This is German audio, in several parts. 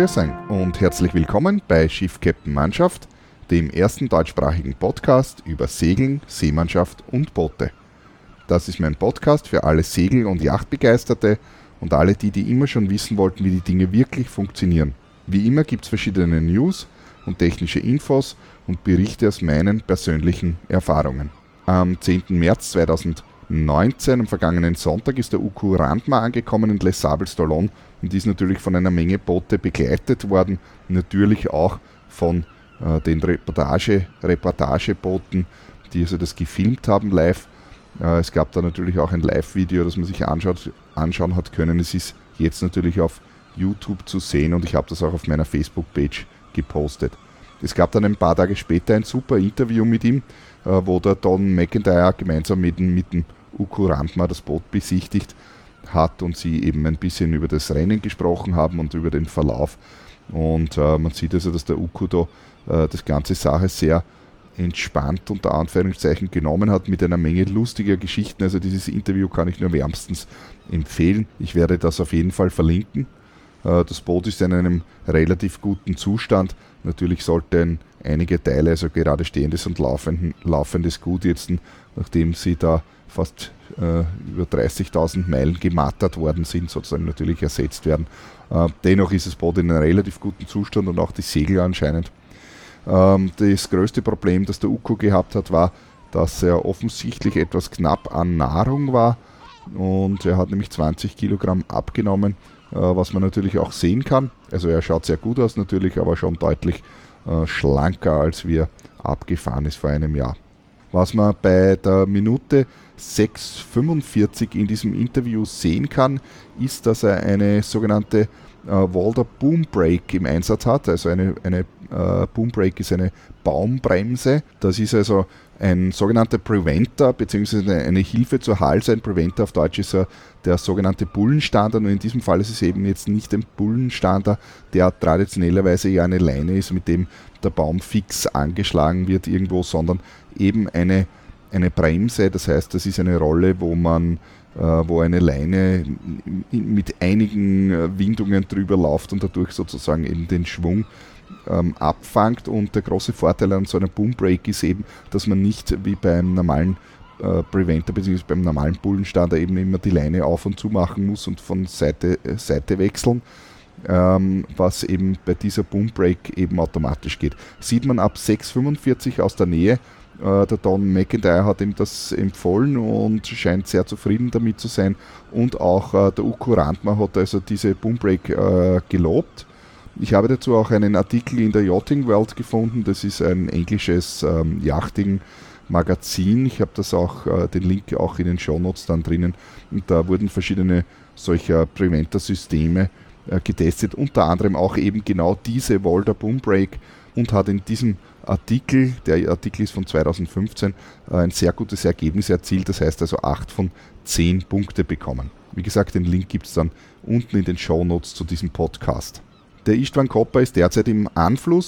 Grüß euch und herzlich willkommen bei Schiff Captain Mannschaft, dem ersten deutschsprachigen Podcast über Segeln, Seemannschaft und Boote. Das ist mein Podcast für alle Segel- und Yachtbegeisterte und alle die immer schon wissen wollten, wie die Dinge wirklich funktionieren. Wie immer gibt es verschiedene News und technische Infos und Berichte aus meinen persönlichen Erfahrungen. Am 10. März 2019, am vergangenen Sonntag, ist der UQ Randma angekommen in Les Sables-d'Olonne und ist natürlich von einer Menge Boote begleitet worden, natürlich auch von den Reportagebooten, die also das gefilmt haben live. Es gab da natürlich auch ein Live-Video, das man sich anschauen hat können. Es ist jetzt natürlich auf YouTube zu sehen und ich habe das auch auf meiner Facebook-Page gepostet. Es gab dann ein paar Tage später ein super Interview mit ihm, wo der Don McIntyre gemeinsam mit dem UQ Randma das Boot besichtigt hat und sie eben ein bisschen über das Rennen gesprochen haben und über den Verlauf. Und man sieht also, dass der UQ da das ganze Sache sehr entspannt unter Anführungszeichen genommen hat, mit einer Menge lustiger Geschichten. Also dieses Interview kann ich nur wärmstens empfehlen. Ich werde das auf jeden Fall verlinken. Das Boot ist in einem relativ guten Zustand. Natürlich sollten einige Teile, also gerade stehendes und laufendes Gut jetzt, nachdem sie da fast über 30.000 Meilen gemattert worden sind, sozusagen natürlich ersetzt werden. Dennoch ist das Boot in einem relativ guten Zustand und auch die Segel anscheinend. Das größte Problem, das der UQ gehabt hat, war, dass er offensichtlich etwas knapp an Nahrung war und er hat nämlich 20 Kilogramm abgenommen, was man natürlich auch sehen kann. Also er schaut sehr gut aus natürlich, aber schon deutlich schlanker, als wie er abgefahren ist vor einem Jahr. Was man bei der Minute 6:45 in diesem Interview sehen kann, ist, dass er eine sogenannte Walder Boom Brake im Einsatz hat. Also eine Boom Brake ist eine Baumbremse. Das ist also ein sogenannter Preventer bzw. eine Hilfe zur Halse. Ein Preventer auf Deutsch ist der sogenannte Bullenstander. Und in diesem Fall ist es eben jetzt nicht ein Bullenstander, der traditionellerweise ja eine Leine ist, mit dem der Baum fix angeschlagen wird irgendwo, sondern eben eine Bremse. Das heißt, das ist eine Rolle, wo eine Leine mit einigen Windungen drüber läuft und dadurch sozusagen eben den Schwung abfangt. Und der große Vorteil an so einer Boom Brake ist eben, dass man nicht wie beim normalen Preventer bzw. beim normalen Bullenstander eben immer die Leine auf und zu machen muss und von Seite wechseln, was eben bei dieser Boom Brake eben automatisch geht. Sieht man ab 6:45 aus der Nähe. Der Don McIntyre hat ihm das empfohlen und scheint sehr zufrieden damit zu sein. Und auch der UQ Randma hat also diese Boom Brake gelobt. Ich habe dazu auch einen Artikel in der Yachting World gefunden. Das ist ein englisches Yachting-Magazin. Ich habe das auch, den Link auch in den Shownotes dann drinnen. Und da wurden verschiedene solcher Preventer-Systeme getestet. Unter anderem auch eben genau diese Walder Boom Brake und hat in diesem Artikel, der Artikel ist von 2015, ein sehr gutes Ergebnis erzielt. Das heißt also 8 von 10 Punkte bekommen. Wie gesagt, den Link gibt es dann unten in den Shownotes zu diesem Podcast. Der Istvan Kopper ist derzeit im Anflug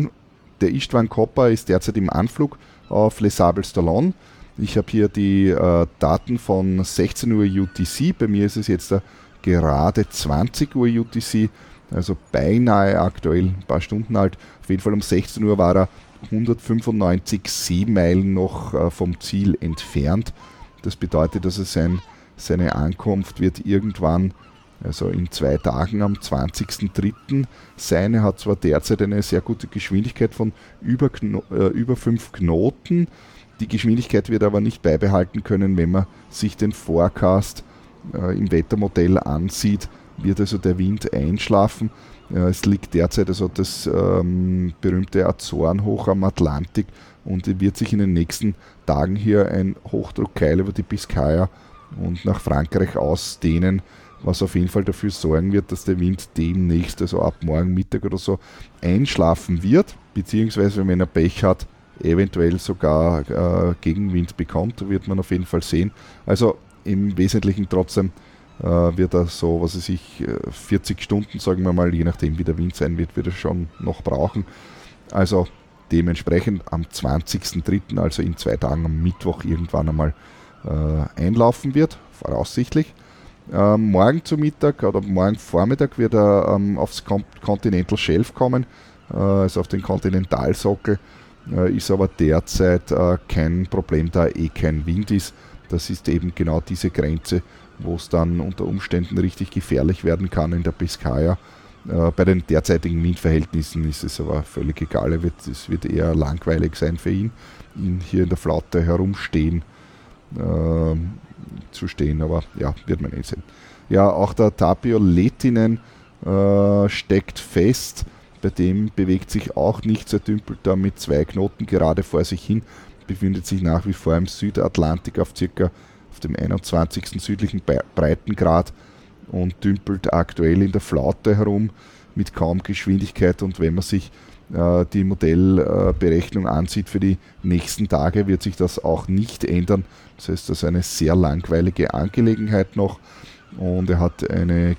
auf Les Sables-d'Olonne. Ich habe hier die Daten von 16 Uhr UTC. Bei mir ist es jetzt gerade 20 Uhr UTC, also beinahe aktuell, ein paar Stunden alt. Auf jeden Fall um 16 Uhr war er 195 Seemeilen noch vom Ziel entfernt. Das bedeutet, dass seine Ankunft wird irgendwann, also in 2 Tagen am 20.03. sein. Er hat zwar derzeit eine sehr gute Geschwindigkeit von über 5 Knoten. Die Geschwindigkeit wird aber nicht beibehalten können, wenn man sich den Forecast im Wettermodell ansieht, wird also der Wind einschlafen. Es liegt derzeit also das berühmte Azorenhoch am Atlantik und wird sich in den nächsten Tagen hier ein Hochdruckkeil über die Biskaya und nach Frankreich ausdehnen, was auf jeden Fall dafür sorgen wird, dass der Wind demnächst, also ab morgen Mittag oder so, einschlafen wird, beziehungsweise wenn er Pech hat, eventuell sogar Gegenwind bekommt, da wird man auf jeden Fall sehen. Also im Wesentlichen trotzdem wird er so, 40 Stunden, sagen wir mal, je nachdem wie der Wind sein wird er schon noch brauchen. Also dementsprechend am 20.03., also in 2 Tagen am Mittwoch irgendwann einmal einlaufen wird, voraussichtlich. Morgen zu Mittag oder morgen Vormittag wird er aufs Continental Shelf kommen, also auf den Kontinentalsockel. Ist aber derzeit kein Problem, da kein Wind ist. Das ist eben genau diese Grenze, wo es dann unter Umständen richtig gefährlich werden kann in der Biscaya. Bei den derzeitigen Windverhältnissen ist es aber völlig egal. Es wird eher langweilig sein für ihn hier in der Flaute herumstehen, zu stehen, aber ja, wird man sehen. Ja, auch der Tapio Lehtinen steckt fest. Bei dem bewegt sich auch nichts, er dümpelt da mit 2 Knoten gerade vor sich hin, befindet sich nach wie vor im Südatlantik auf dem 21. südlichen Breitengrad und dümpelt aktuell in der Flaute herum mit kaum Geschwindigkeit. Und wenn man sich die Modellberechnung ansieht für die nächsten Tage, wird sich das auch nicht ändern. Das heißt, das ist eine sehr langweilige Angelegenheit noch und er hat eine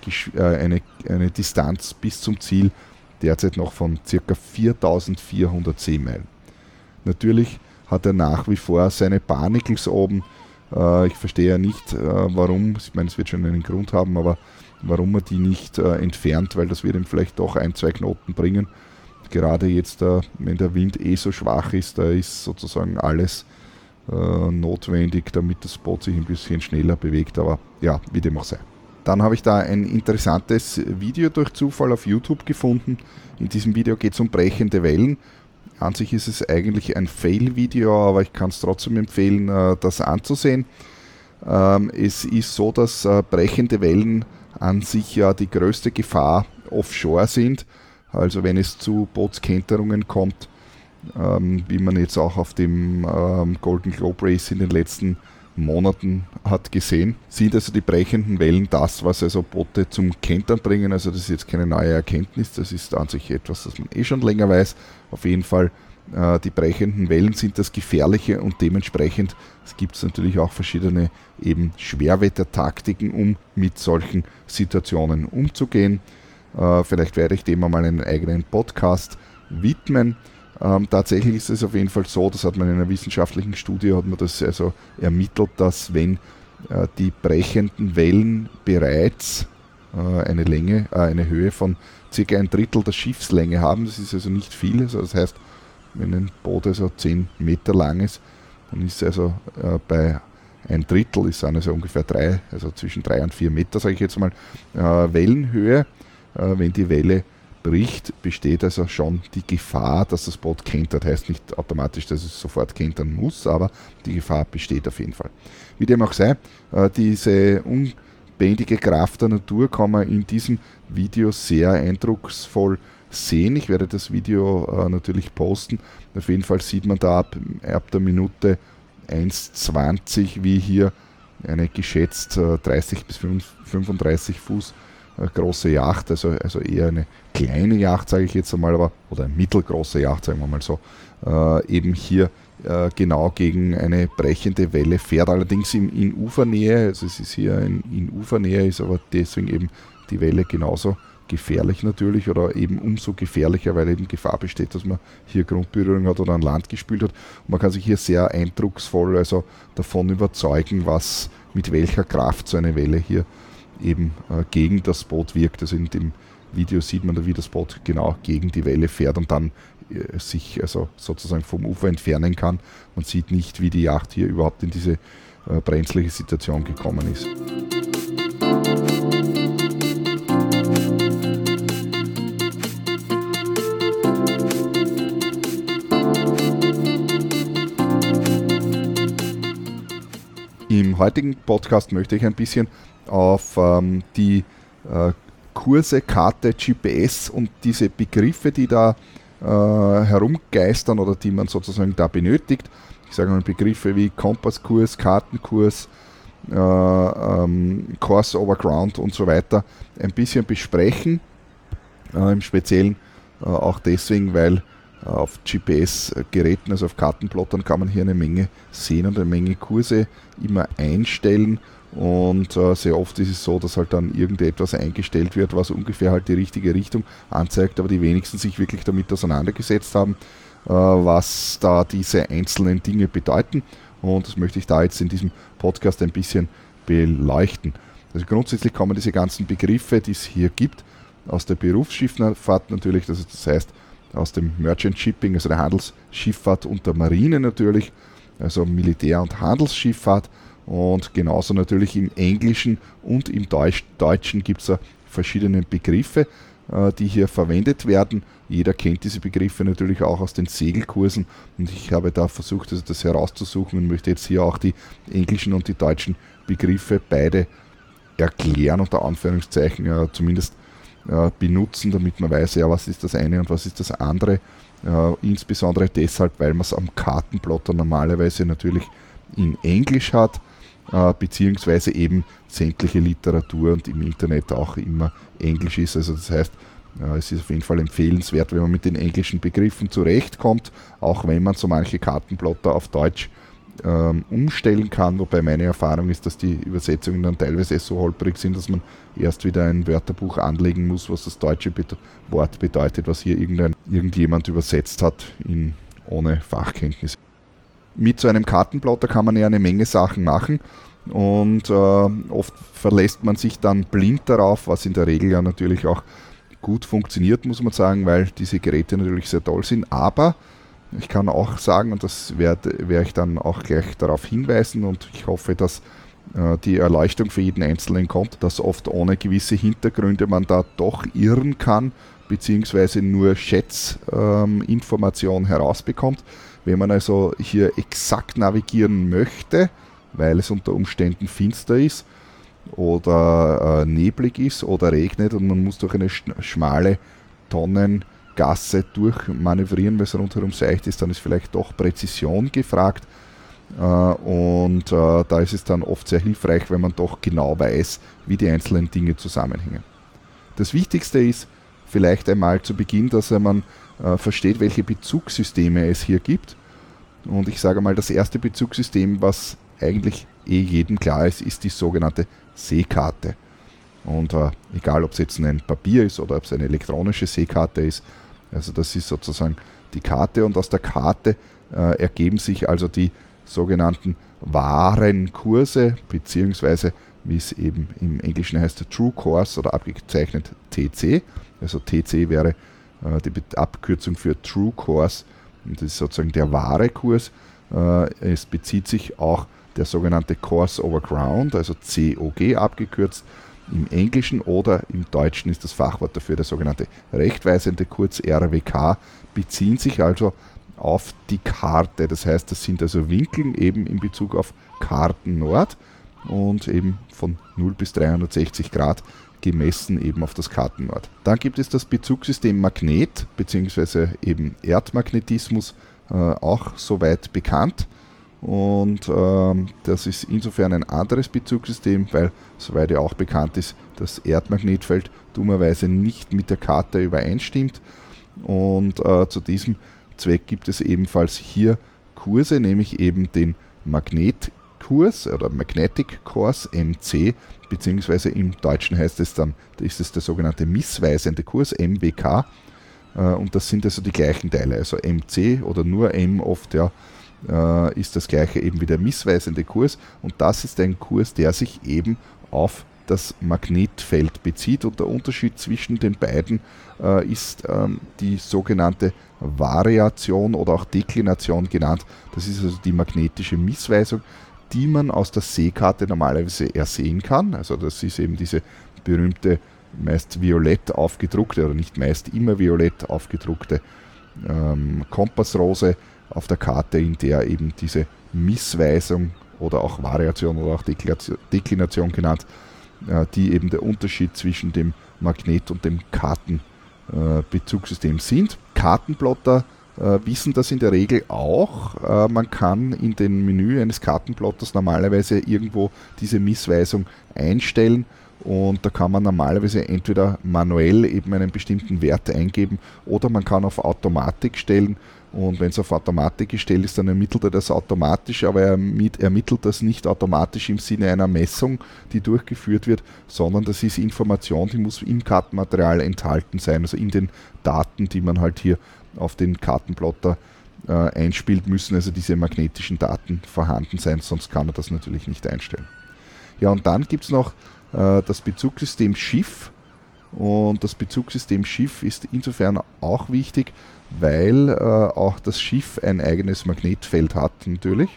Distanz bis zum Ziel derzeit noch von ca. 4400 Seemeilen. Natürlich hat er nach wie vor seine Barnacles oben. Ich verstehe ja nicht, warum, ich meine, es wird schon einen Grund haben, aber warum er die nicht entfernt, weil das wird ihm vielleicht doch 1-2 Knoten bringen. Gerade jetzt, wenn der Wind so schwach ist, da ist sozusagen alles notwendig, damit das Boot sich ein bisschen schneller bewegt, aber ja, wie dem auch sei. Dann habe ich da ein interessantes Video durch Zufall auf YouTube gefunden. In diesem Video geht es um brechende Wellen. An sich ist es eigentlich ein Fail-Video, aber ich kann es trotzdem empfehlen, das anzusehen. Es ist so, dass brechende Wellen an sich ja die größte Gefahr offshore sind. Also wenn es zu Bootskenterungen kommt, wie man jetzt auch auf dem Golden Globe Race in den letzten Monaten hat gesehen, sind also die brechenden Wellen das, was also Boote zum Kentern bringen. Also das ist jetzt keine neue Erkenntnis, das ist an sich etwas, das man schon länger weiß. Auf jeden Fall, die brechenden Wellen sind das Gefährliche und dementsprechend gibt es natürlich auch verschiedene eben Schwerwettertaktiken, um mit solchen Situationen umzugehen. Vielleicht werde ich dem einmal einen eigenen Podcast widmen. Tatsächlich ist es auf jeden Fall so, das hat man in einer wissenschaftlichen Studie hat man das also ermittelt, dass wenn die brechenden Wellen bereits eine Höhe von ca. 1/3 der Schiffslänge haben, das ist also nicht viel, also das heißt, wenn ein Boot also 10 Meter lang ist, dann ist also bei 1/3, ist also ungefähr zwischen 3 und 4 Meter, sage ich jetzt mal, Wellenhöhe. Wenn die Welle bricht, besteht also schon die Gefahr, dass das Boot kentert. Heißt nicht automatisch, dass es sofort kentern muss, aber die Gefahr besteht auf jeden Fall. Wie dem auch sei, diese unbändige Kraft der Natur kann man in diesem Video sehr eindrucksvoll sehen. Ich werde das Video natürlich posten. Auf jeden Fall sieht man da ab der Minute 1,20, wie hier eine geschätzt 30 bis 35 Fuß große Yacht, also eher eine kleine Yacht, sage ich jetzt einmal, oder eine mittelgroße Yacht, sagen wir mal so, eben hier genau gegen eine brechende Welle fährt, allerdings in Ufernähe, also es ist hier in Ufernähe, ist aber deswegen eben die Welle genauso gefährlich natürlich oder eben umso gefährlicher, weil eben Gefahr besteht, dass man hier Grundberührung hat oder an Land gespült hat. Und man kann sich hier sehr eindrucksvoll also davon überzeugen, mit welcher Kraft so eine Welle hier eben gegen das Boot wirkt. Also in dem Video sieht man da, wie das Boot genau gegen die Welle fährt und dann sich also sozusagen vom Ufer entfernen kann. Man sieht nicht, wie die Yacht hier überhaupt in diese brenzliche Situation gekommen ist. Im heutigen Podcast möchte ich ein bisschen auf die Kurse, Karte, GPS und diese Begriffe, die da herumgeistern oder die man sozusagen da benötigt. Ich sage mal Begriffe wie Kompasskurs, Kartenkurs, Course over Ground und so weiter ein bisschen besprechen. Im Speziellen auch deswegen, weil auf GPS-Geräten, also auf Kartenplottern, kann man hier eine Menge sehen und eine Menge Kurse immer einstellen. Und sehr oft ist es so, dass halt dann irgendetwas eingestellt wird, was ungefähr halt die richtige Richtung anzeigt, aber die wenigsten sich wirklich damit auseinandergesetzt haben, was da diese einzelnen Dinge bedeuten. Und das möchte ich da jetzt in diesem Podcast ein bisschen beleuchten. Also grundsätzlich kommen diese ganzen Begriffe, die es hier gibt, aus der Berufsschifffahrt natürlich, das heißt aus dem Merchant Shipping, also der Handelsschifffahrt und der Marine natürlich, also Militär- und Handelsschifffahrt, und genauso natürlich im Englischen und im Deutschen gibt es verschiedene Begriffe, die hier verwendet werden. Jeder kennt diese Begriffe natürlich auch aus den Segelkursen, und ich habe da versucht, also das herauszusuchen und möchte jetzt hier auch die englischen und die deutschen Begriffe beide erklären, unter Anführungszeichen, zumindest benutzen, damit man weiß, ja, was ist das eine und was ist das andere. Insbesondere deshalb, weil man es am Kartenplotter normalerweise natürlich in Englisch hat, beziehungsweise eben sämtliche Literatur und im Internet auch immer Englisch ist. Also das heißt, es ist auf jeden Fall empfehlenswert, wenn man mit den englischen Begriffen zurechtkommt, auch wenn man so manche Kartenplotter auf Deutsch umstellen kann, wobei meine Erfahrung ist, dass die Übersetzungen dann teilweise so holprig sind, dass man erst wieder ein Wörterbuch anlegen muss, was das deutsche Wort bedeutet, was hier irgendjemand übersetzt hat, ohne Fachkenntnis. Mit so einem Kartenplotter kann man ja eine Menge Sachen machen, und oft verlässt man sich dann blind darauf, was in der Regel ja natürlich auch gut funktioniert, muss man sagen, weil diese Geräte natürlich sehr toll sind, aber ich kann auch sagen, und das werde ich dann auch gleich darauf hinweisen, und ich hoffe, dass die Erleuchtung für jeden Einzelnen kommt, dass oft ohne gewisse Hintergründe man da doch irren kann, beziehungsweise nur Schätzinformation herausbekommt. Wenn man also hier exakt navigieren möchte, weil es unter Umständen finster ist oder neblig ist oder regnet und man muss durch eine schmale Tonnengasse durchmanövrieren, weil es rundherum seicht ist, dann ist vielleicht doch Präzision gefragt, und da ist es dann oft sehr hilfreich, wenn man doch genau weiß, wie die einzelnen Dinge zusammenhängen. Das Wichtigste ist vielleicht einmal zu Beginn, dass man versteht, welche Bezugssysteme es hier gibt, und ich sage mal, das erste Bezugssystem, was eigentlich jedem klar ist, ist die sogenannte Seekarte. Und egal, ob es jetzt ein Papier ist oder ob es eine elektronische Seekarte ist, also das ist sozusagen die Karte, und aus der Karte ergeben sich also die sogenannten wahren Kurse, beziehungsweise wie es eben im Englischen heißt, True Course oder abgezeichnet TC. Also TC wäre die Abkürzung für True Course, und das ist sozusagen der wahre Kurs. Es bezieht sich auch der sogenannte Course over Ground, also COG abgekürzt, im Englischen, oder im Deutschen ist das Fachwort dafür der sogenannte rechtweisende, kurz RWK, beziehen sich also auf die Karte. Das heißt, das sind also Winkel eben in Bezug auf Kartennord und eben von 0 bis 360 Grad gemessen eben auf das Kartennord. Dann gibt es das Bezugssystem Magnet bzw. eben Erdmagnetismus, auch soweit bekannt. Und das ist insofern ein anderes Bezugssystem, weil, soweit ja auch bekannt ist, das Erdmagnetfeld dummerweise nicht mit der Karte übereinstimmt. Und zu diesem Zweck gibt es ebenfalls hier Kurse, nämlich eben den Magnetkurs oder Magnetic Course MC, beziehungsweise im Deutschen heißt es dann, ist es der sogenannte missweisende Kurs MWK. Und das sind also die gleichen Teile, also MC oder nur M oft, ja, ist das gleiche eben wie der missweisende Kurs, und das ist ein Kurs, der sich eben auf das Magnetfeld bezieht, und der Unterschied zwischen den beiden ist die sogenannte Variation oder auch Deklination genannt. Das ist also die magnetische Missweisung, die man aus der Seekarte normalerweise ersehen kann. Also das ist eben diese berühmte, meist violett aufgedruckte, oder nicht meist, immer violett aufgedruckte Kompassrose auf der Karte, in der eben diese Missweisung oder auch Variation oder auch Deklination genannt, die eben der Unterschied zwischen dem Magnet- und dem Kartenbezugssystem sind. Kartenplotter wissen das in der Regel auch. Man kann in dem Menü eines Kartenplotters normalerweise irgendwo diese Missweisung einstellen, und da kann man normalerweise entweder manuell eben einen bestimmten Wert eingeben oder man kann auf Automatik stellen, und wenn es auf Automatik gestellt ist, dann ermittelt er das automatisch, aber er ermittelt das nicht automatisch im Sinne einer Messung, die durchgeführt wird, sondern das ist Information, die muss im Kartenmaterial enthalten sein, also in den Daten, die man halt hier auf den Kartenplotter einspielt, müssen also diese magnetischen Daten vorhanden sein, sonst kann er das natürlich nicht einstellen. Ja, und dann gibt es noch das Bezugssystem Schiff. Und das Bezugssystem Schiff ist insofern auch wichtig, weil auch das Schiff ein eigenes Magnetfeld hat natürlich.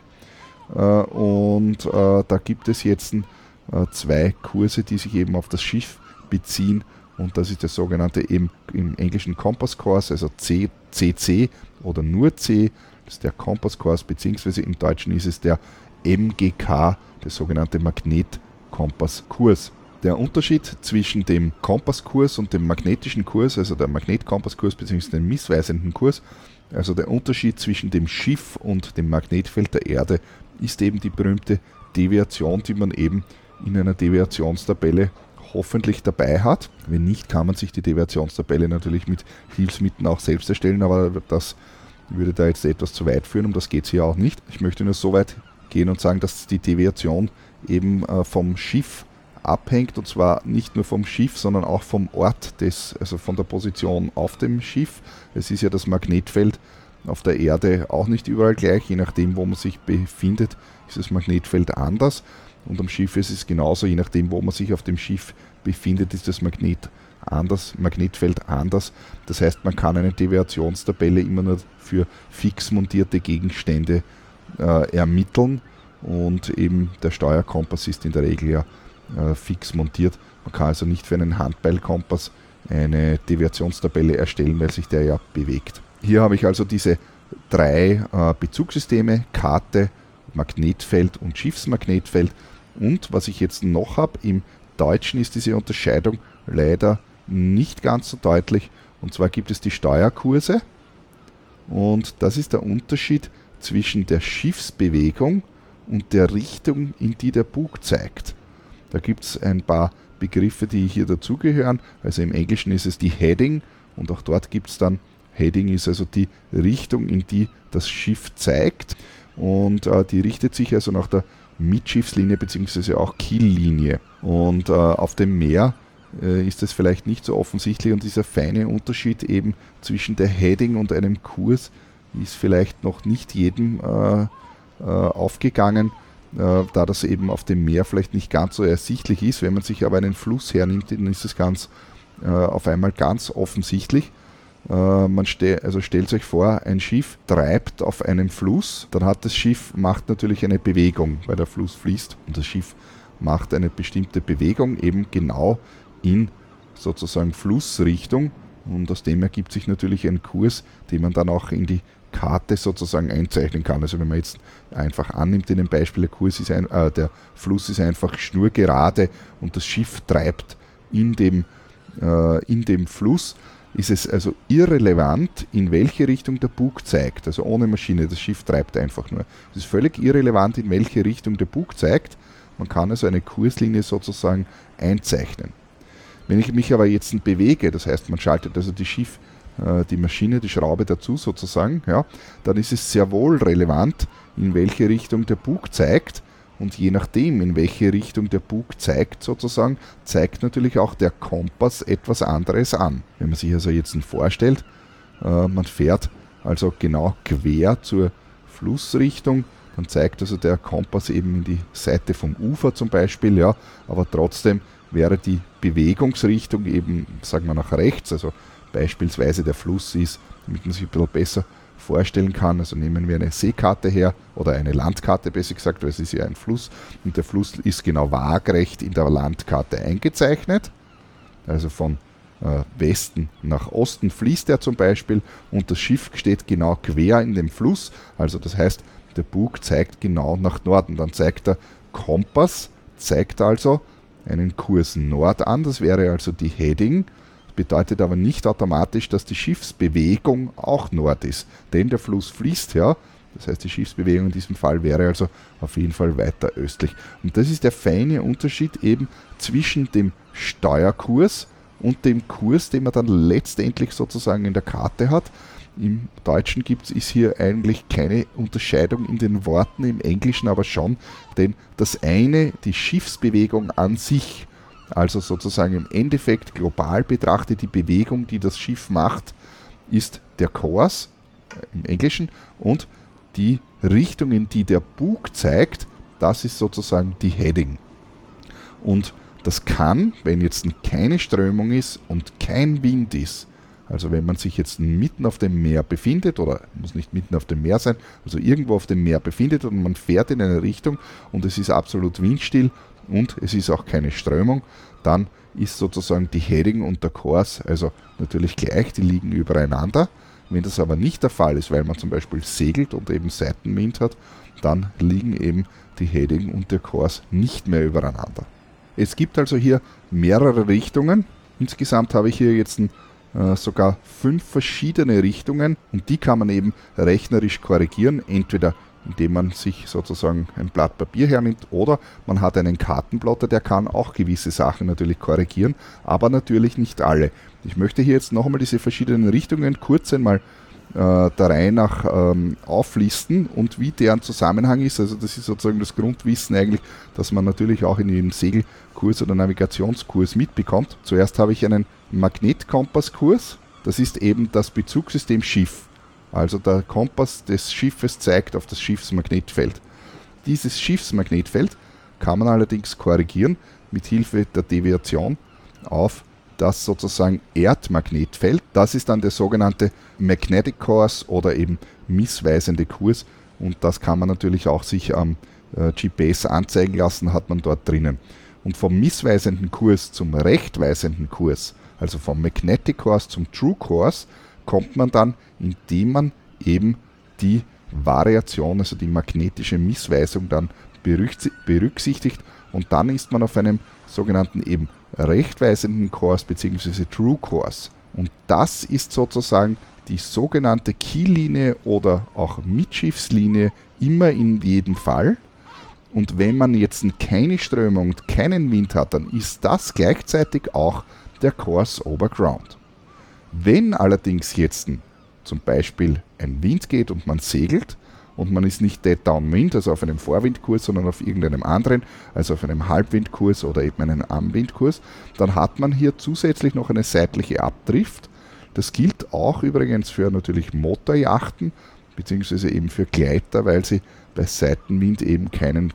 Da gibt es jetzt 2 Kurse, die sich eben auf das Schiff beziehen. Und das ist der sogenannte eben im englischen Compass Course, also CC oder nur C. Das ist der Compass Course, beziehungsweise im Deutschen ist es der MGK, der sogenannte Magnetkompasskurs. Der Unterschied zwischen dem Kompasskurs und dem magnetischen Kurs, also der Magnetkompasskurs bzw. dem missweisenden Kurs, also der Unterschied zwischen dem Schiff und dem Magnetfeld der Erde, ist eben die berühmte Deviation, die man eben in einer Deviationstabelle hoffentlich dabei hat. Wenn nicht, kann man sich die Deviationstabelle natürlich mit Hilfsmitteln auch selbst erstellen, aber das würde da jetzt etwas zu weit führen, um das geht es hier auch nicht. Ich möchte nur so weit gehen und sagen, dass die Deviation eben vom Schiff abhängt, und zwar nicht nur vom Schiff, sondern auch vom Ort also von der Position auf dem Schiff. Es ist ja das Magnetfeld auf der Erde auch nicht überall gleich, je nachdem, wo man sich befindet, ist das Magnetfeld anders, und am Schiff ist es genauso, je nachdem, wo man sich auf dem Schiff befindet, ist das Magnetfeld anders. Das heißt, man kann eine Deviationstabelle immer nur für fix montierte Gegenstände ermitteln, und eben der Steuerkompass ist in der Regel ja fix montiert. Man kann also nicht für einen Handbeilkompass eine Deviationstabelle erstellen, weil sich der ja bewegt. Hier habe ich also diese 3 Bezugssysteme: Karte, Magnetfeld und Schiffsmagnetfeld. Und was ich jetzt noch habe, im Deutschen ist diese Unterscheidung leider nicht ganz so deutlich. Und zwar gibt es die Steuerkurse, und das ist der Unterschied zwischen der Schiffsbewegung und der Richtung, in die der Bug zeigt. Da gibt es ein paar Begriffe, die hier dazugehören. Also im Englischen ist es die Heading, und auch dort gibt es dann, Heading ist also die Richtung, in die das Schiff zeigt, und die richtet sich also nach der Mittschiffslinie bzw. auch Kiellinie. Und auf dem Meer ist das vielleicht nicht so offensichtlich, und dieser feine Unterschied eben zwischen der Heading und einem Kurs ist vielleicht noch nicht jedem aufgegangen, da das eben auf dem Meer vielleicht nicht ganz so ersichtlich ist. Wenn man sich aber einen Fluss hernimmt, dann ist es auf einmal ganz offensichtlich. Stellt euch vor, ein Schiff treibt auf einem Fluss, dann hat das Schiff, macht natürlich eine Bewegung, weil der Fluss fließt, und das Schiff macht eine bestimmte Bewegung eben genau in sozusagen Flussrichtung, und aus dem ergibt sich natürlich ein Kurs, den man dann auch in die Karte sozusagen einzeichnen kann. Also wenn man jetzt einfach annimmt in dem Beispiel, der Fluss ist einfach schnurgerade und das Schiff treibt in dem Fluss, ist es also irrelevant, in welche Richtung der Bug zeigt. Also ohne Maschine, das Schiff treibt einfach nur. Es ist völlig irrelevant, in welche Richtung der Bug zeigt. Man kann also eine Kurslinie sozusagen einzeichnen. Wenn ich mich aber jetzt bewege, das heißt, man schaltet also die Maschine, die Schraube dazu sozusagen, ja, dann ist es sehr wohl relevant, in welche Richtung der Bug zeigt, und je nachdem, in welche Richtung der Bug zeigt sozusagen, zeigt natürlich auch der Kompass etwas anderes an. Wenn man sich also jetzt vorstellt, man fährt also genau quer zur Flussrichtung, dann zeigt also der Kompass eben in die Seite vom Ufer zum Beispiel, ja, aber trotzdem wäre die Bewegungsrichtung eben, sagen wir, nach rechts, also beispielsweise der Fluss ist, damit man sich ein bisschen besser vorstellen kann, also nehmen wir eine Seekarte her oder eine Landkarte besser gesagt, weil es ist ja ein Fluss, und der Fluss ist genau waagrecht in der Landkarte eingezeichnet, also von Westen nach Osten fließt er zum Beispiel, und das Schiff steht genau quer in dem Fluss, also das heißt, der Bug zeigt genau nach Norden, dann zeigt der Kompass, zeigt also einen Kurs Nord an, das wäre also die Heading. Bedeutet aber nicht automatisch, dass die Schiffsbewegung auch Nord ist, denn der Fluss fließt ja, das heißt die Schiffsbewegung in diesem Fall wäre also auf jeden Fall weiter östlich. Und das ist der feine Unterschied eben zwischen dem Steuerkurs und dem Kurs, den man dann letztendlich sozusagen in der Karte hat. Im Deutschen ist hier eigentlich keine Unterscheidung in den Worten, im Englischen aber schon, denn das eine, die Schiffsbewegung an sich, also sozusagen im Endeffekt global betrachtet die Bewegung, die das Schiff macht, ist der Course im Englischen, und die Richtung, in die der Bug zeigt, das ist sozusagen die Heading. Und Das kann, wenn jetzt keine Strömung ist und kein Wind ist, also wenn man sich jetzt mitten auf dem Meer befindet, oder muss nicht mitten auf dem Meer sein, also irgendwo auf dem Meer befindet und man fährt in eine Richtung und es ist absolut windstill und es ist auch keine Strömung, dann ist sozusagen die Heading und der Course also natürlich gleich, die liegen übereinander. Wenn das aber nicht der Fall ist, weil man zum Beispiel segelt und eben Seitenwind hat, dann liegen eben die Heading und der Course nicht mehr übereinander. Es gibt also hier mehrere Richtungen. Insgesamt habe ich hier jetzt sogar 5 verschiedene Richtungen und die kann man eben rechnerisch korrigieren, entweder indem man sich sozusagen ein Blatt Papier hernimmt oder man hat einen Kartenplotter, der kann auch gewisse Sachen natürlich korrigieren, aber natürlich nicht alle. Ich möchte hier jetzt noch einmal diese verschiedenen Richtungen kurz einmal der Reihe nach auflisten und wie deren Zusammenhang ist. Also das ist sozusagen das Grundwissen eigentlich, das man natürlich auch in jedem Segelkurs oder Navigationskurs mitbekommt. Zuerst habe ich einen Magnetkompasskurs. Das ist eben das Bezugssystem Schiff. Also der Kompass des Schiffes zeigt auf das Schiffsmagnetfeld. Dieses Schiffsmagnetfeld kann man allerdings korrigieren mit Hilfe der Deviation auf das sozusagen Erdmagnetfeld. Das ist dann der sogenannte Magnetic Course oder eben missweisende Kurs und das kann man natürlich auch sich am GPS anzeigen lassen, hat man dort drinnen. Und vom missweisenden Kurs zum rechtweisenden Kurs, also vom Magnetic Course zum True Course, kommt man dann, indem man eben die Variation, also die magnetische Missweisung dann berücksichtigt und dann ist man auf einem sogenannten eben rechtweisenden Kurs bzw. True Course. Und das ist sozusagen die sogenannte Kiellinie oder auch Mittschiffslinie immer in jedem Fall. Und wenn man jetzt keine Strömung und keinen Wind hat, dann ist das gleichzeitig auch der Course over Ground. Wenn allerdings jetzt zum Beispiel ein Wind geht und man segelt und man ist nicht dead downwind, also auf einem Vorwindkurs, sondern auf irgendeinem anderen, also auf einem Halbwindkurs oder eben einem Armwindkurs, dann hat man hier zusätzlich noch eine seitliche Abdrift. Das gilt auch übrigens für natürlich Motorjachten, beziehungsweise eben für Gleiter, weil sie bei Seitenwind eben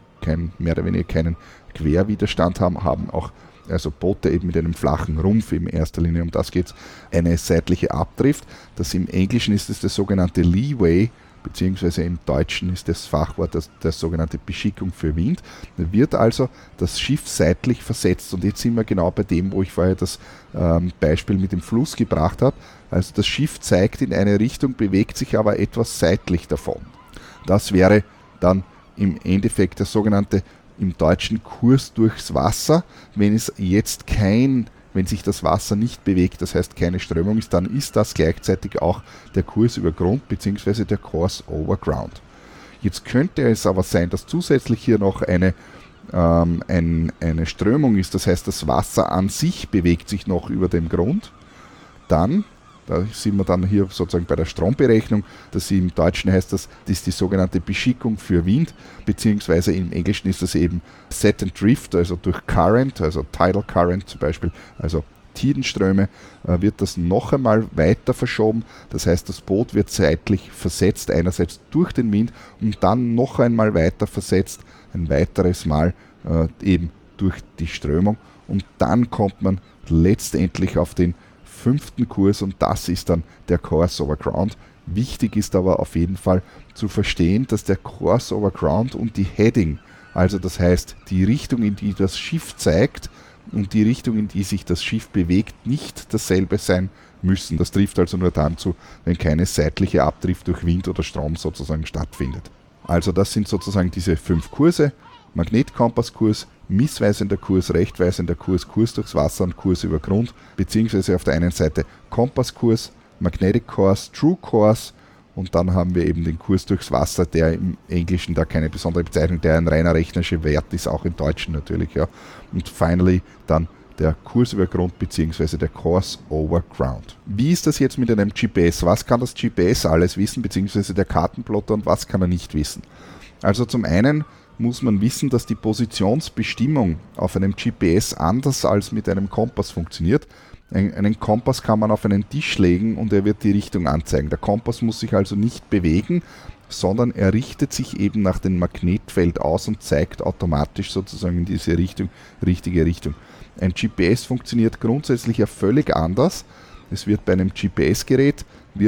mehr oder weniger keinen Querwiderstand haben auch also Boote eben mit einem flachen Rumpf in erster Linie, um das geht es, eine seitliche Abdrift. Das im Englischen ist es der sogenannte Leeway, beziehungsweise im Deutschen ist das Fachwort der sogenannte Beschickung für Wind. Da wird also das Schiff seitlich versetzt und jetzt sind wir genau bei dem, wo ich vorher das Beispiel mit dem Fluss gebracht habe. Also das Schiff zeigt in eine Richtung, bewegt sich aber etwas seitlich davon. Das wäre dann im Endeffekt der sogenannte im Deutschen Kurs durchs Wasser. Wenn sich das Wasser nicht bewegt, das heißt keine Strömung ist, dann ist das gleichzeitig auch der Kurs über Grund bzw. der Course over Ground. Jetzt könnte es aber sein, dass zusätzlich hier noch eine Strömung ist, das heißt das Wasser an sich bewegt sich noch über dem Grund. Dann, da sind wir dann hier sozusagen bei der Stromberechnung, dass im Deutschen heißt das ist die sogenannte Beschickung für Wind, beziehungsweise im Englischen ist das eben Set and Drift, also durch Current, also Tidal Current zum Beispiel, also Tidenströme, wird das noch einmal weiter verschoben. Das heißt, das Boot wird seitlich versetzt, einerseits durch den Wind und dann noch einmal weiter versetzt, ein weiteres Mal eben durch die Strömung und dann kommt man letztendlich auf den 5. Kurs und das ist dann der Course over Ground. Wichtig ist aber auf jeden Fall zu verstehen, dass der Course over Ground und die Heading, also das heißt die Richtung, in die das Schiff zeigt und die Richtung, in die sich das Schiff bewegt, nicht dasselbe sein müssen. Das trifft also nur dann zu, wenn keine seitliche Abdrift durch Wind oder Strom sozusagen stattfindet. Also das sind sozusagen diese 5 Kurse: Magnetkompasskurs, missweisender Kurs, rechtweisender Kurs, Kurs durchs Wasser und Kurs über Grund, beziehungsweise auf der einen Seite Kompasskurs, Magnetic Course, True Course und dann haben wir eben den Kurs durchs Wasser, der im Englischen da keine besondere Bezeichnung, der ein reiner rechnerischer Wert ist, auch im Deutschen natürlich. Ja. Und finally dann der Kurs über Grund beziehungsweise der Course over Ground. Wie ist das jetzt mit einem GPS? Was kann das GPS alles wissen, beziehungsweise der Kartenplotter und was kann er nicht wissen? Also zum einen muss man wissen, dass die Positionsbestimmung auf einem GPS anders als mit einem Kompass funktioniert. Einen Kompass kann man auf einen Tisch legen und er wird die Richtung anzeigen. Der Kompass muss sich also nicht bewegen, sondern er richtet sich eben nach dem Magnetfeld aus und zeigt automatisch sozusagen in diese richtige Richtung. Ein GPS funktioniert grundsätzlich ja völlig anders. Es wird bei einem GPS-Gerät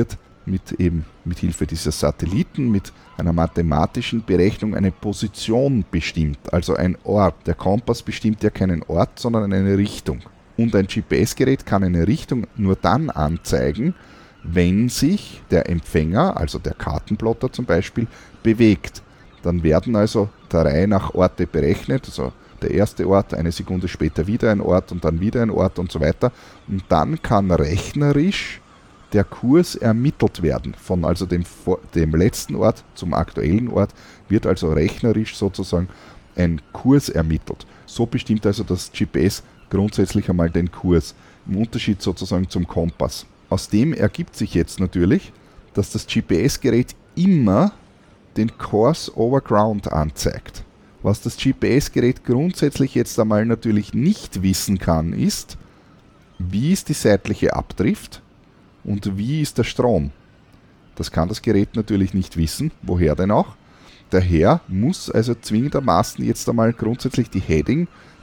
mit Hilfe dieser Satelliten, mit einer mathematischen Berechnung eine Position bestimmt, also ein Ort. Der Kompass bestimmt ja keinen Ort, sondern eine Richtung. Und ein GPS-Gerät kann eine Richtung nur dann anzeigen, wenn sich der Empfänger, also der Kartenplotter zum Beispiel, bewegt. Dann werden also der Reihe nach Orte berechnet, also der erste Ort, eine Sekunde später wieder ein Ort und dann wieder ein Ort und so weiter. Und dann kann rechnerisch der Kurs ermittelt werden. Von also dem letzten Ort zum aktuellen Ort wird also rechnerisch sozusagen ein Kurs ermittelt. So bestimmt also das GPS grundsätzlich einmal den Kurs, im Unterschied sozusagen zum Kompass. Aus dem ergibt sich jetzt natürlich, dass das GPS-Gerät immer den Course over Ground anzeigt. Was das GPS-Gerät grundsätzlich jetzt einmal natürlich nicht wissen kann, ist, wie ist die seitliche Abdrift und wie ist der Strom. Das kann das Gerät natürlich nicht wissen, woher denn auch. Daher muss also zwingendermaßen jetzt einmal grundsätzlich die Heading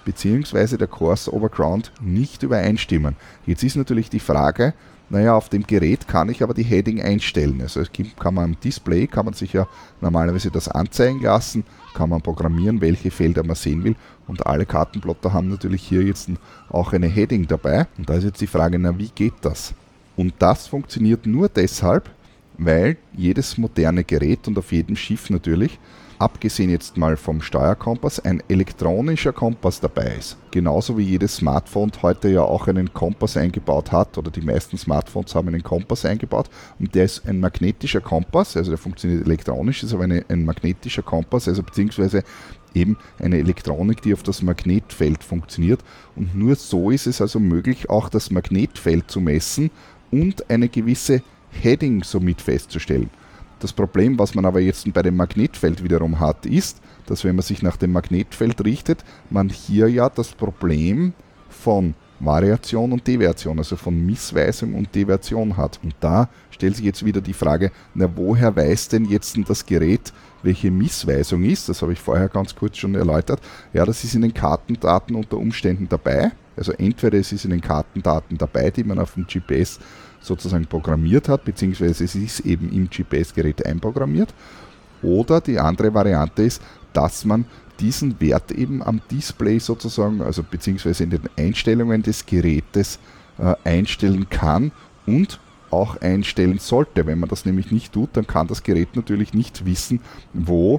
bzw. der Course over Ground nicht übereinstimmen. Jetzt ist natürlich die Frage, auf dem Gerät kann ich aber die Heading einstellen. Also kann man am Display, kann man sich ja normalerweise das anzeigen lassen, kann man programmieren, welche Felder man sehen will. Und alle Kartenplotter haben natürlich hier jetzt auch eine Heading dabei. Und da ist jetzt die Frage, wie geht das? Und das funktioniert nur deshalb, weil jedes moderne Gerät und auf jedem Schiff natürlich, abgesehen jetzt mal vom Steuerkompass, ein elektronischer Kompass dabei ist. Genauso wie jedes Smartphone heute ja auch einen Kompass eingebaut hat, oder die meisten Smartphones haben einen Kompass eingebaut, und der ist ein magnetischer Kompass, also der funktioniert elektronisch, ist aber ein magnetischer Kompass, also beziehungsweise eben eine Elektronik, die auf das Magnetfeld funktioniert, und nur so ist es also möglich, auch das Magnetfeld zu messen und eine gewisse Heading somit festzustellen. Das Problem, was man aber jetzt bei dem Magnetfeld wiederum hat, ist, dass wenn man sich nach dem Magnetfeld richtet, man hier ja das Problem von Variation und Deviation, also von Missweisung und Deviation hat. Und da stellt sich jetzt wieder die Frage, woher weiß denn jetzt das Gerät, welche Missweisung ist? Das habe ich vorher ganz kurz schon erläutert. Ja, das ist in den Kartendaten unter Umständen dabei. Also entweder es ist in den Kartendaten dabei, die man auf dem GPS sozusagen programmiert hat, beziehungsweise es ist eben im GPS-Gerät einprogrammiert. Oder die andere Variante ist, dass man diesen Wert eben am Display sozusagen, also beziehungsweise in den Einstellungen des Gerätes einstellen kann und auch einstellen sollte. Wenn man das nämlich nicht tut, dann kann das Gerät natürlich nicht wissen, wo,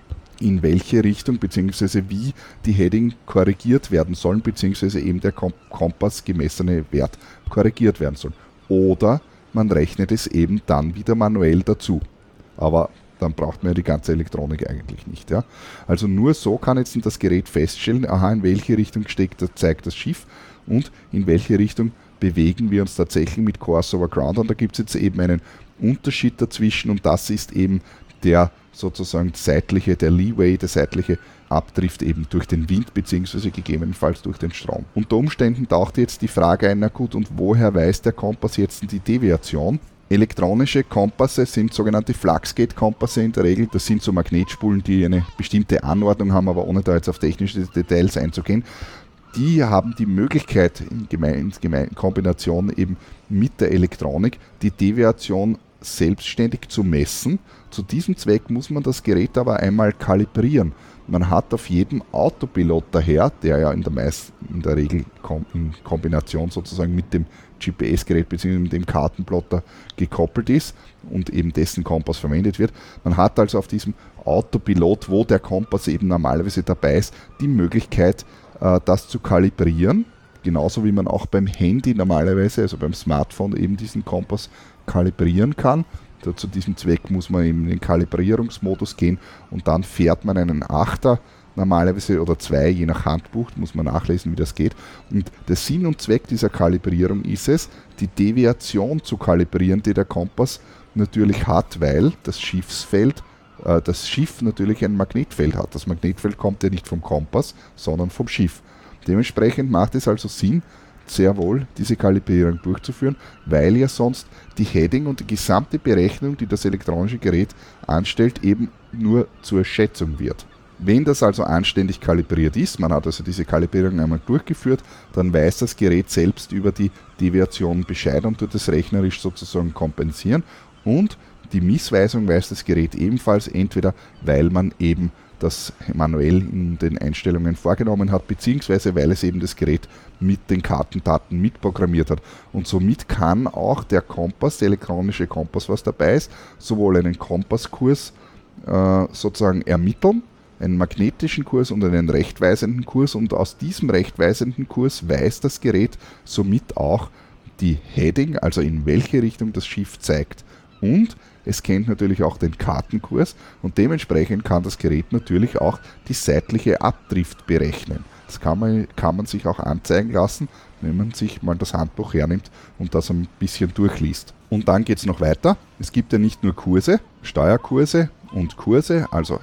in welche Richtung beziehungsweise wie die Heading korrigiert werden sollen, beziehungsweise eben der Kompass gemessene Wert korrigiert werden soll. Oder man rechnet es eben dann wieder manuell dazu. Aber dann braucht man ja die ganze Elektronik eigentlich nicht. Ja? Also nur so kann jetzt das Gerät feststellen, in welche Richtung zeigt das Schiff und in welche Richtung bewegen wir uns tatsächlich mit Course over Ground. Und da gibt es jetzt eben einen Unterschied dazwischen, und das ist eben der sozusagen der Leeway, der seitliche Abdrift eben durch den Wind bzw. gegebenenfalls durch den Strom. Unter Umständen taucht jetzt die Frage ein, und woher weiß der Kompass jetzt die Deviation? Elektronische Kompasse sind sogenannte Fluxgate-Kompasse in der Regel. Das sind so Magnetspulen, die eine bestimmte Anordnung haben, aber ohne da jetzt auf technische Details einzugehen. Die haben die Möglichkeit, in Kombination eben mit der Elektronik, die Deviation selbstständig zu messen. Zu diesem Zweck muss man das Gerät aber einmal kalibrieren. Man hat auf jedem Autopilot daher, der ja in der Regel in Kombination sozusagen mit dem GPS-Gerät bzw. mit dem Kartenplotter gekoppelt ist und eben dessen Kompass verwendet wird. Man hat also auf diesem Autopilot, wo der Kompass eben normalerweise dabei ist, die Möglichkeit, das zu kalibrieren. Genauso wie man auch beim Handy normalerweise, also beim Smartphone, eben diesen Kompass kalibrieren kann. Zu diesem Zweck muss man eben in den Kalibrierungsmodus gehen und dann fährt man einen Achter normalerweise oder 2, je nach Handbuch, muss man nachlesen, wie das geht. Und der Sinn und Zweck dieser Kalibrierung ist es, die Deviation zu kalibrieren, die der Kompass natürlich hat, weil das Schiff natürlich ein Magnetfeld hat. Das Magnetfeld kommt ja nicht vom Kompass, sondern vom Schiff. Dementsprechend macht es also Sinn, sehr wohl, diese Kalibrierung durchzuführen, weil ja sonst die Heading und die gesamte Berechnung, die das elektronische Gerät anstellt, eben nur zur Schätzung wird. Wenn das also anständig kalibriert ist, man hat also diese Kalibrierung einmal durchgeführt, dann weiß das Gerät selbst über die Deviation Bescheid und tut es rechnerisch sozusagen kompensieren. Und die Missweisung weiß das Gerät ebenfalls, entweder weil man eben das manuell in den Einstellungen vorgenommen hat, beziehungsweise weil es eben das Gerät mit den Kartendaten mitprogrammiert hat. Und somit kann auch der Kompass, der elektronische Kompass, was dabei ist, sowohl einen Kompasskurs sozusagen ermitteln, einen magnetischen Kurs und einen rechtweisenden Kurs, und aus diesem rechtweisenden Kurs weiß das Gerät somit auch die Heading, also in welche Richtung das Schiff zeigt. Und es kennt natürlich auch den Kartenkurs und dementsprechend kann das Gerät natürlich auch die seitliche Abdrift berechnen. Das kann man sich auch anzeigen lassen, wenn man sich mal das Handbuch hernimmt und das ein bisschen durchliest. Und dann geht es noch weiter. Es gibt ja nicht nur Kurse, Steuerkurse und Kurse, also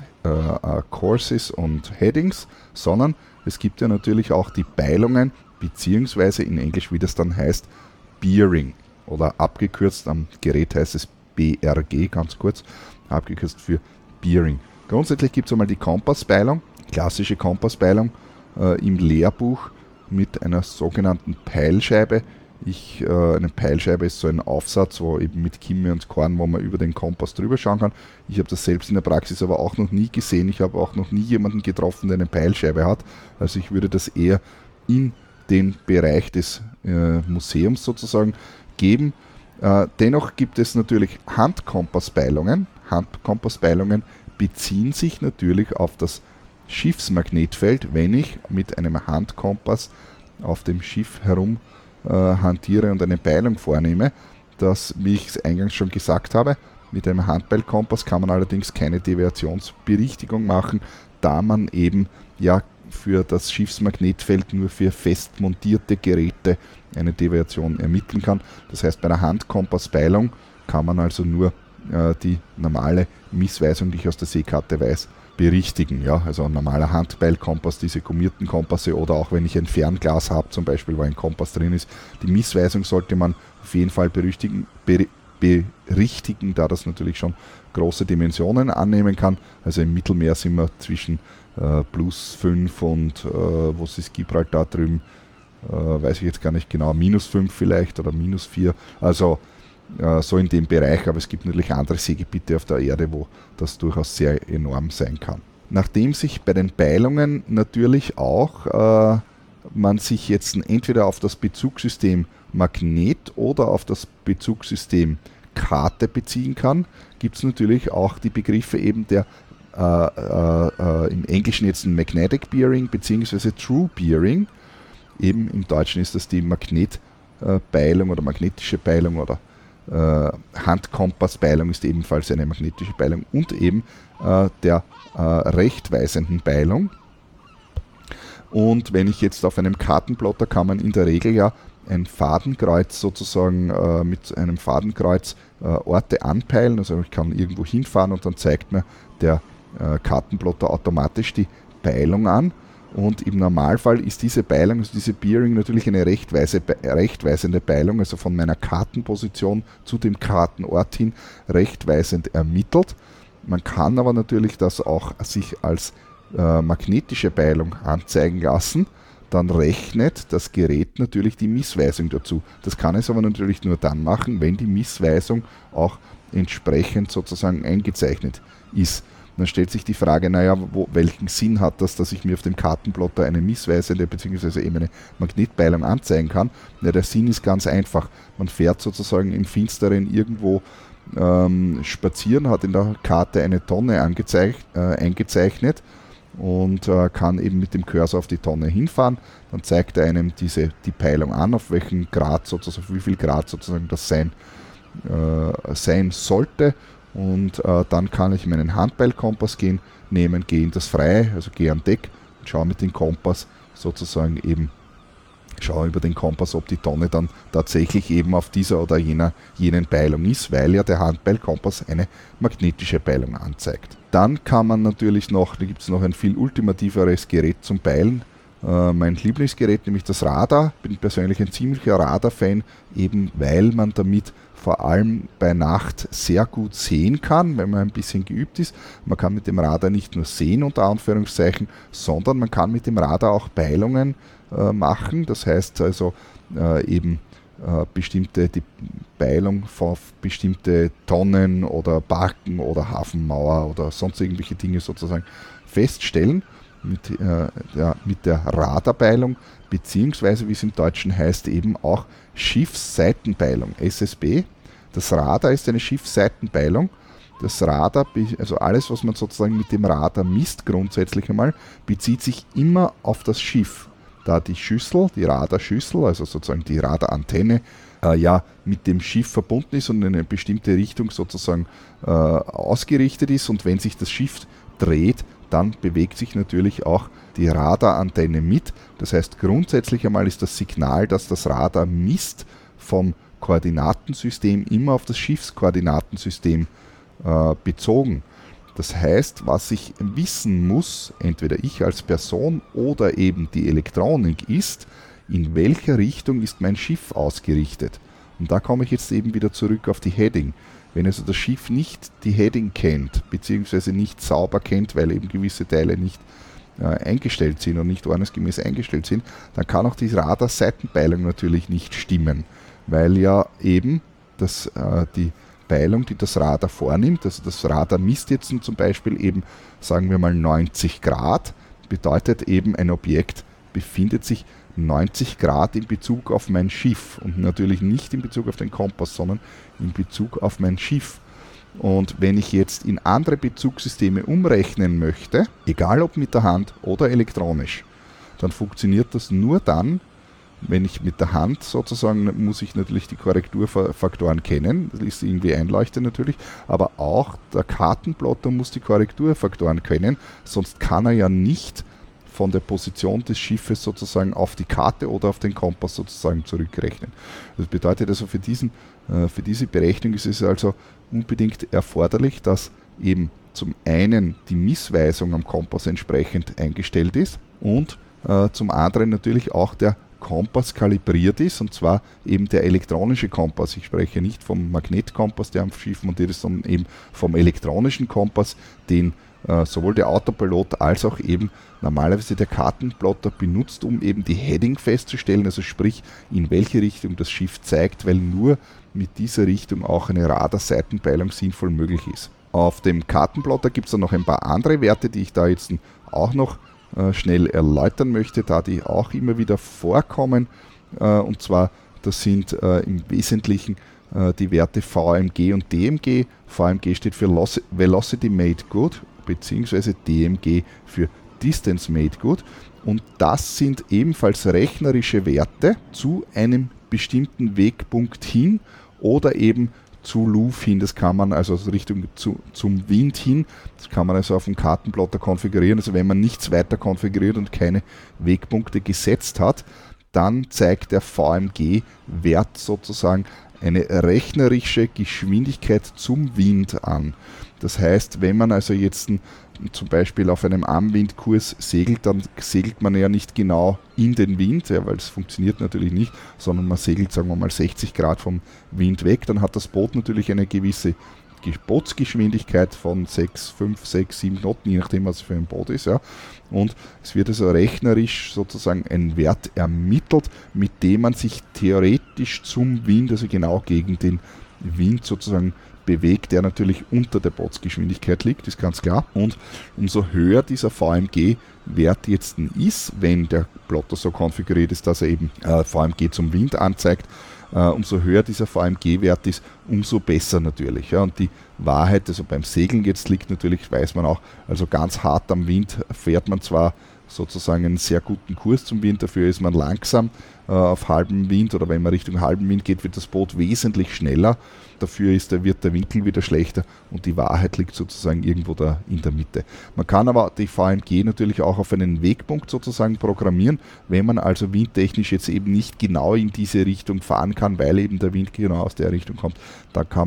Courses und Headings, sondern es gibt ja natürlich auch die Beilungen, beziehungsweise in Englisch, wie das dann heißt, Bearing, oder abgekürzt am Gerät heißt es BRG, ganz kurz, abgekürzt für Bearing. Grundsätzlich gibt es einmal die Kompassbeilung, klassische Kompassbeilung im Lehrbuch mit einer sogenannten Peilscheibe. Eine Peilscheibe ist so ein Aufsatz, wo eben mit Kimme und Korn, wo man über den Kompass drüber schauen kann. Ich habe das selbst in der Praxis aber auch noch nie gesehen. Ich habe auch noch nie jemanden getroffen, der eine Peilscheibe hat. Also ich würde das eher in den Bereich des Museums sozusagen geben. Dennoch gibt es natürlich Handkompassbeilungen. Handkompassbeilungen beziehen sich natürlich auf das Schiffsmagnetfeld, wenn ich mit einem Handkompass auf dem Schiff herum hantiere und eine Beilung vornehme. Das, wie ich es eingangs schon gesagt habe, mit einem Handbeilkompass kann man allerdings keine Deviationsberichtigung machen, da man eben ja für das Schiffsmagnetfeld nur für fest montierte Geräte eine Deviation ermitteln kann. Das heißt, bei einer Handkompassbeilung kann man also nur die normale Missweisung, die ich aus der Seekarte weiß, berichtigen. Ja? Also ein normaler Handbeilkompass, diese gummierten Kompasse, oder auch wenn ich ein Fernglas habe, zum Beispiel, wo ein Kompass drin ist, die Missweisung sollte man auf jeden Fall berichtigen, da das natürlich schon große Dimensionen annehmen kann. Also im Mittelmeer sind wir zwischen +5 und was ist Gibraltar drüben, weiß ich jetzt gar nicht genau, -5 vielleicht oder -4. Also so in dem Bereich, aber es gibt natürlich andere Seegebiete auf der Erde, wo das durchaus sehr enorm sein kann. Nachdem sich bei den Beilungen natürlich auch man sich jetzt entweder auf das Bezugssystem Magnet oder auf das Bezugssystem Karte beziehen kann, gibt es natürlich auch die Begriffe eben der im Englischen jetzt ein Magnetic Bearing bzw. True Bearing. Eben im Deutschen ist das die Magnetbeilung oder magnetische Beilung, oder Handkompassbeilung ist ebenfalls eine magnetische Beilung, und eben der rechtweisenden Beilung. Und wenn ich jetzt auf einem Kartenplotter, kann man in der Regel ja ein Fadenkreuz sozusagen mit einem Fadenkreuz Orte anpeilen. Also ich kann irgendwo hinfahren und dann zeigt mir der Kartenplotter automatisch die Beilung an. Und im Normalfall ist diese Beilung, also diese Bearing, natürlich eine rechtweisende Beilung, also von meiner Kartenposition zu dem Kartenort hin rechtweisend ermittelt. Man kann aber natürlich das auch sich als magnetische Beilung anzeigen lassen. Dann rechnet das Gerät natürlich die Missweisung dazu. Das kann es aber natürlich nur dann machen, wenn die Missweisung auch entsprechend sozusagen eingezeichnet ist. Dann stellt sich die Frage, naja, welchen Sinn hat das, dass ich mir auf dem Kartenplotter eine missweisende bzw. eben eine Magnetbeilung anzeigen kann? Ja, der Sinn ist ganz einfach. Man fährt sozusagen im Finsteren irgendwo spazieren, hat in der Karte eine Tonne eingezeichnet und kann eben mit dem Cursor auf die Tonne hinfahren. Dann zeigt er einem die Peilung an, auf welchen Grad sozusagen, wie viel Grad sozusagen das sein sollte. Und dann kann ich meinen Handbeilkompass gehe in das Freie, also gehe an Deck und schaue mit dem Kompass sozusagen eben, schaue über den Kompass, ob die Tonne dann tatsächlich eben auf dieser oder jenen Beilung ist, weil ja der Handbeilkompass eine magnetische Beilung anzeigt. Dann kann man natürlich noch, da gibt es noch ein viel ultimativeres Gerät zum Beilen, mein Lieblingsgerät, nämlich das Radar. Bin persönlich ein ziemlicher Radar-Fan, eben weil man damit vor allem bei Nacht sehr gut sehen kann, wenn man ein bisschen geübt ist. Man kann mit dem Radar nicht nur sehen, unter Anführungszeichen, sondern man kann mit dem Radar auch Peilungen machen. Das heißt also eben die Peilung von bestimmte Tonnen oder Barken oder Hafenmauer oder sonst irgendwelche Dinge sozusagen feststellen mit der Radarpeilung, beziehungsweise wie es im Deutschen heißt, eben auch Schiffsseitenpeilung, SSB. Das Radar ist eine Schiffsseitenpeilung. Das Radar, also alles, was man sozusagen mit dem Radar misst, grundsätzlich einmal, bezieht sich immer auf das Schiff. Da die Schüssel, die Radarschüssel, also sozusagen die Radarantenne, mit dem Schiff verbunden ist und in eine bestimmte Richtung sozusagen ausgerichtet ist, und wenn sich das Schiff dreht, dann bewegt sich natürlich auch die Radarantenne mit. Das heißt, grundsätzlich einmal ist das Signal, das das Radar misst, vom Koordinatensystem immer auf das Schiffskoordinatensystem bezogen. Das heißt, was ich wissen muss, entweder ich als Person oder eben die Elektronik, ist, in welcher Richtung ist mein Schiff ausgerichtet. Und da komme ich jetzt eben wieder zurück auf die Heading. Wenn also das Schiff nicht die Heading kennt, beziehungsweise nicht sauber kennt, weil eben gewisse Teile nicht eingestellt sind und nicht ordnungsgemäß eingestellt sind, dann kann auch die Radarseitenpeilung natürlich nicht stimmen, weil ja eben die Peilung, die das Radar vornimmt, also das Radar misst jetzt zum Beispiel eben, sagen wir mal 90 Grad, bedeutet eben, ein Objekt befindet sich 90 Grad in Bezug auf mein Schiff und natürlich nicht in Bezug auf den Kompass, sondern in Bezug auf mein Schiff. Und wenn ich jetzt in andere Bezugssysteme umrechnen möchte, egal ob mit der Hand oder elektronisch, dann funktioniert das nur dann, wenn ich mit der Hand sozusagen, muss ich natürlich die Korrekturfaktoren kennen, das ist irgendwie einleuchtend natürlich, aber auch der Kartenplotter muss die Korrekturfaktoren kennen, sonst kann er ja nicht von der Position des Schiffes sozusagen auf die Karte oder auf den Kompass sozusagen zurückrechnen. Das bedeutet also, für diese Berechnung ist es also unbedingt erforderlich, dass eben zum einen die Missweisung am Kompass entsprechend eingestellt ist und zum anderen natürlich auch der Kompass kalibriert ist, und zwar eben der elektronische Kompass. Ich spreche nicht vom Magnetkompass, der am Schiff montiert ist, sondern eben vom elektronischen Kompass, den sowohl der Autopilot als auch eben normalerweise der Kartenplotter benutzt, um eben die Heading festzustellen, also sprich, in welche Richtung das Schiff zeigt, weil nur mit dieser Richtung auch eine Radarseitenpeilung sinnvoll möglich ist. Auf dem Kartenplotter gibt es dann noch ein paar andere Werte, die ich da jetzt auch noch schnell erläutern möchte, da die auch immer wieder vorkommen, und zwar das sind im Wesentlichen die Werte VMG und DMG. VMG steht für Velocity Made Good, beziehungsweise DMG für Distance Made Good, und das sind ebenfalls rechnerische Werte zu einem bestimmten Wegpunkt hin oder eben zu Luft hin, das kann man also Richtung zum Wind hin, das kann man also auf dem Kartenplotter konfigurieren. Also wenn man nichts weiter konfiguriert und keine Wegpunkte gesetzt hat, dann zeigt der VMG-Wert sozusagen eine rechnerische Geschwindigkeit zum Wind an. Das heißt, wenn man also jetzt zum Beispiel auf einem Armwindkurs segelt, dann segelt man ja nicht genau in den Wind, weil es funktioniert natürlich nicht, sondern man segelt, sagen wir mal, 60 Grad vom Wind weg. Dann hat das Boot natürlich eine gewisse Bootsgeschwindigkeit von 5, 6, 7 Knoten, je nachdem, was es für ein Boot ist. Ja. Und es wird also rechnerisch sozusagen ein Wert ermittelt, mit dem man sich theoretisch zum Wind, also genau gegen den Wind sozusagen bewegt, der natürlich unter der Bootsgeschwindigkeit liegt, ist ganz klar. Und umso höher dieser VMG-Wert jetzt ist, wenn der Plotter so konfiguriert ist, dass er eben VMG zum Wind anzeigt, umso höher dieser VMG-Wert ist, umso besser natürlich. Ja. Und die Wahrheit, also beim Segeln jetzt liegt natürlich, weiß man auch, also ganz hart am Wind fährt man zwar sozusagen einen sehr guten Kurs zum Wind, dafür ist man langsam auf halbem Wind, oder wenn man Richtung halben Wind geht, wird das Boot wesentlich schneller. Dafür wird der Winkel wieder schlechter und die Wahrheit liegt sozusagen irgendwo da in der Mitte. Man kann aber die VMG natürlich auch auf einen Wegpunkt sozusagen programmieren, wenn man also windtechnisch jetzt eben nicht genau in diese Richtung fahren kann, weil eben der Wind genau aus der Richtung kommt, dann kann man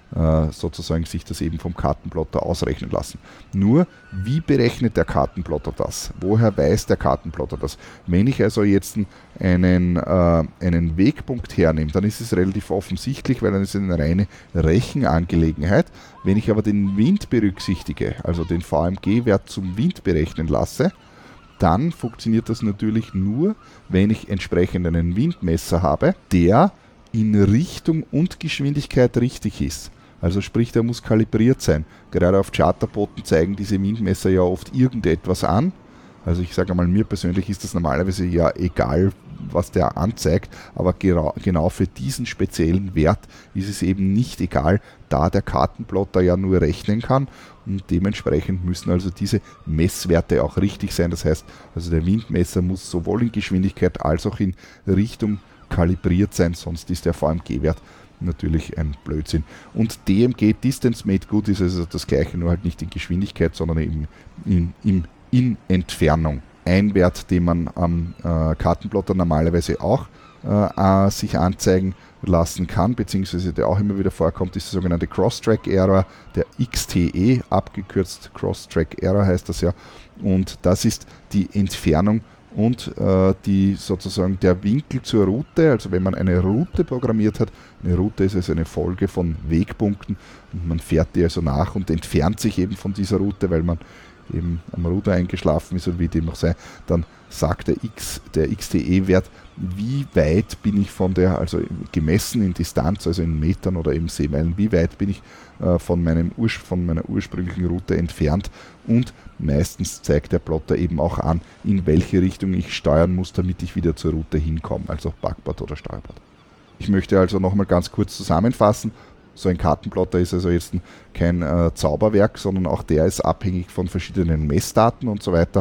sozusagen sich das eben vom Kartenplotter ausrechnen lassen. Nur, wie berechnet der Kartenplotter das? Woher weiß der Kartenplotter das? Wenn ich also jetzt einen Wegpunkt hernehme, dann ist es relativ offensichtlich, weil dann ist es eine reine Rechenangelegenheit. Wenn ich aber den Wind berücksichtige, also den VMG-Wert zum Wind berechnen lasse, dann funktioniert das natürlich nur, wenn ich entsprechend einen Windmesser habe, der in Richtung und Geschwindigkeit richtig ist. Also sprich, der muss kalibriert sein. Gerade auf Charterbooten zeigen diese Windmesser ja oft irgendetwas an. Also ich sage mal, mir persönlich ist das normalerweise ja egal, was der anzeigt, aber genau für diesen speziellen Wert ist es eben nicht egal, da der Kartenplotter ja nur rechnen kann und dementsprechend müssen also diese Messwerte auch richtig sein. Das heißt, also der Windmesser muss sowohl in Geschwindigkeit als auch in Richtung kalibriert sein, sonst ist der VMG-Wert natürlich ein Blödsinn. Und DMG, Distance Made Good, ist also das gleiche, nur halt nicht in Geschwindigkeit, sondern eben in Entfernung. Ein Wert, den man am Kartenplotter normalerweise auch sich anzeigen lassen kann, beziehungsweise der auch immer wieder vorkommt, ist der sogenannte Cross-Track-Error, der XTE, abgekürzt Cross-Track-Error heißt das ja. Und das ist die Entfernung und sozusagen der Winkel zur Route, also wenn man eine Route programmiert hat, eine Route ist also eine Folge von Wegpunkten und man fährt die also nach und entfernt sich eben von dieser Route, weil man eben am Ruder eingeschlafen ist oder wie dem auch sei, dann sagt der XTE-Wert, wie weit bin ich von der, also gemessen in Distanz, also in Metern oder eben Seemeilen, wie weit bin ich von meiner ursprünglichen Route entfernt, und meistens zeigt der Plotter eben auch an, in welche Richtung ich steuern muss, damit ich wieder zur Route hinkomme, also Backbord oder Steuerbord. Ich möchte also nochmal ganz kurz zusammenfassen. So ein Kartenplotter ist also jetzt kein Zauberwerk, sondern auch der ist abhängig von verschiedenen Messdaten und so weiter.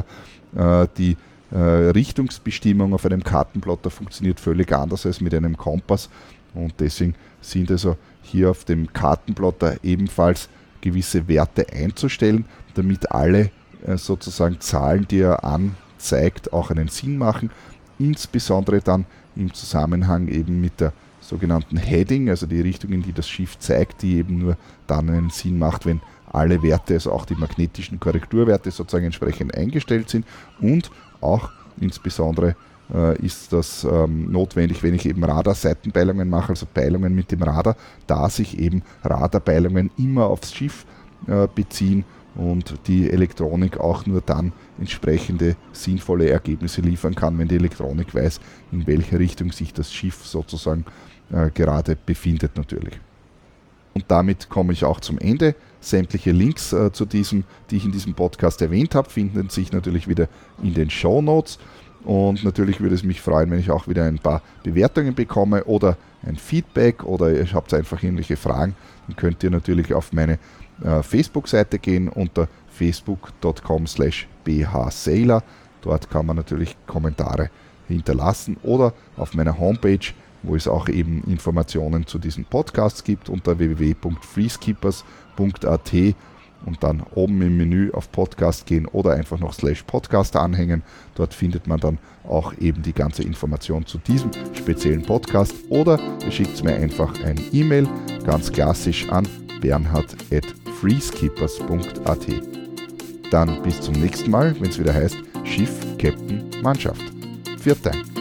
Die Richtungsbestimmung auf einem Kartenplotter funktioniert völlig anders als mit einem Kompass, und deswegen sind also hier auf dem Kartenplotter ebenfalls gewisse Werte einzustellen, damit alle sozusagen Zahlen, die er anzeigt, auch einen Sinn machen, insbesondere dann im Zusammenhang eben mit der sogenannten Heading, also die Richtung, in die das Schiff zeigt, die eben nur dann einen Sinn macht, wenn alle Werte, also auch die magnetischen Korrekturwerte sozusagen entsprechend eingestellt sind, und auch insbesondere ist das notwendig, wenn ich eben Radarseitenpeilungen mache, also Peilungen mit dem Radar, da sich eben Radarpeilungen immer aufs Schiff beziehen und die Elektronik auch nur dann entsprechende sinnvolle Ergebnisse liefern kann, wenn die Elektronik weiß, in welcher Richtung sich das Schiff sozusagen gerade befindet natürlich. Und damit komme ich auch zum Ende. Sämtliche Links die ich in diesem Podcast erwähnt habe, finden sich natürlich wieder in den Shownotes. Und natürlich würde es mich freuen, wenn ich auch wieder ein paar Bewertungen bekomme oder ein Feedback, oder ihr habt einfach irgendwelche Fragen. Dann könnt ihr natürlich auf meine Facebook-Seite gehen unter facebook.com/bhsailor. Dort kann man natürlich Kommentare hinterlassen, oder auf meiner Homepage, wo es auch eben Informationen zu diesen Podcasts gibt, unter www.freeskippers.at, und dann oben im Menü auf Podcast gehen oder einfach noch /Podcast anhängen. Dort findet man dann auch eben die ganze Information zu diesem speziellen Podcast, oder ihr schickt mir einfach ein E-Mail, ganz klassisch, an bernhard@freeskippers.at. Dann bis zum nächsten Mal, wenn es wieder heißt Schiff, Captain, Mannschaft. Vielen Dank.